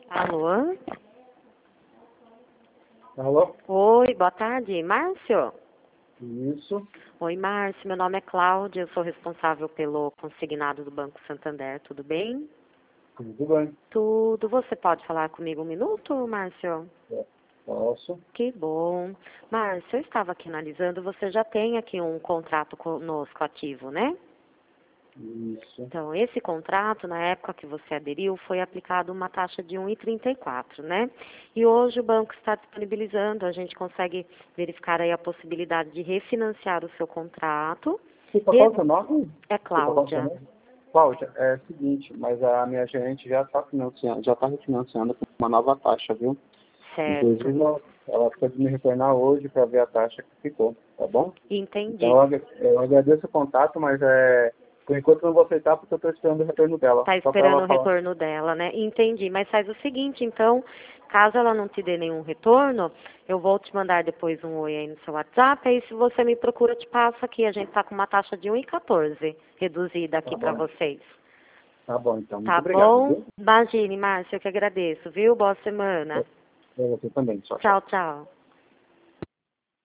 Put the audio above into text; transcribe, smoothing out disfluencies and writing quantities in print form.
Alô? Alô? Oi, boa tarde. Márcio? Isso. Oi, Márcio. Meu nome é Cláudia. Eu sou responsável pelo consignado do Banco Santander. Tudo bem? Tudo bem. Tudo. Você pode falar comigo um minuto, Márcio? Posso. Que bom. Márcio, eu estava aqui analisando. Você já tem aqui um contrato conosco ativo, né? Isso. Então, esse contrato, na época que você aderiu, foi aplicado uma taxa de 1,34, né? E hoje o banco está disponibilizando, a gente consegue verificar aí a possibilidade de refinanciar o seu contrato. Desculpa, qual é o seu nome? É Desculpa, qual é o seu Cláudia. nome? Cláudia, é o seguinte, mas a minha gerente já está refinanciando com uma nova taxa, viu? Certo. Inclusive, ela pode me retornar hoje para ver a taxa que ficou, tá bom? Entendi. Então, eu agradeço o contato, mas por enquanto eu não vou aceitar porque eu estou esperando o retorno dela. Tá Só para esperando ela o falar. retorno dela, né? Entendi. Mas faz o seguinte, então, caso ela não te dê nenhum retorno, eu vou te mandar depois um oi aí no seu WhatsApp. Aí se você me procura, eu te passo aqui. A gente tá com uma taxa de 1,14 reduzida aqui Tá para bom. vocês. Tá bom, então. Muito Tá obrigado, bom? viu? Imagine, Márcia, eu que agradeço, viu? Boa semana. Pra você também. Tchau, tchau. Tchau, tchau.